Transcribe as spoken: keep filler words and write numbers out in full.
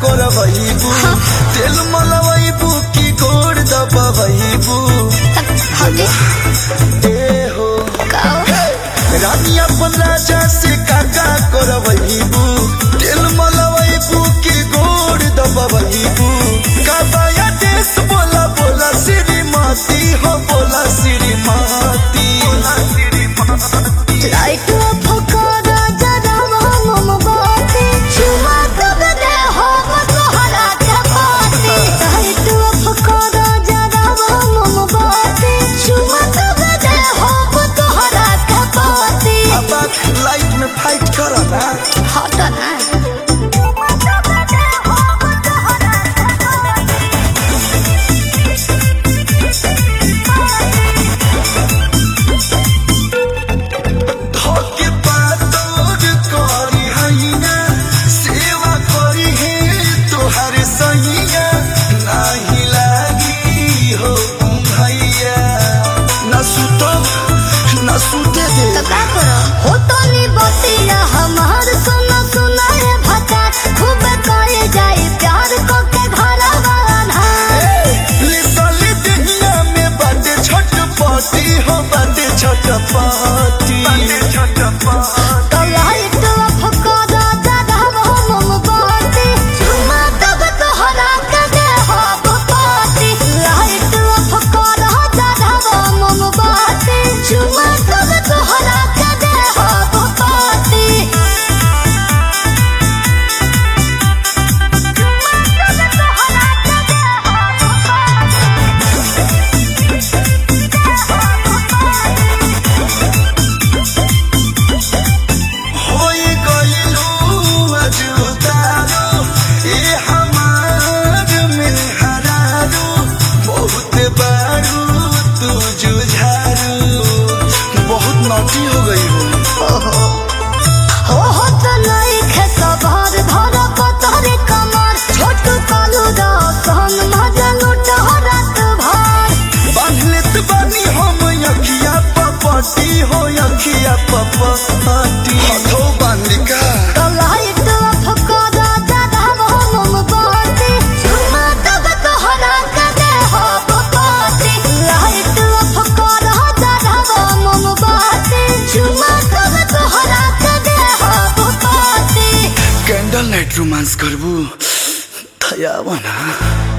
कोरबू तेल मलबू की गोड़ दबू हो रानी अपन राजा से काका कोरबू तेल मलबू की गोड़ दबू काबाया देश बोला बोला श्रीमती हो बोला श्रीमती लाइफ में फाइट करो ना हटा ना हो गई हो हो हो तो नहीं खसबार भरा पतरे कमर छोट कालू दा सहन मजा लूट रात भर बांधलेत बानी हम अखिया पपटी हो अखिया पपटी हथो बांधिका तो लाइट फकरा दादा हम बाती सुमा तब तो हरा कदे हो पपटी लाइट फकरा दादा हम बाती सुमा तब तो हरा कदे हो पपटी कैंडल लाइट रोमांस करबू थयावा ना।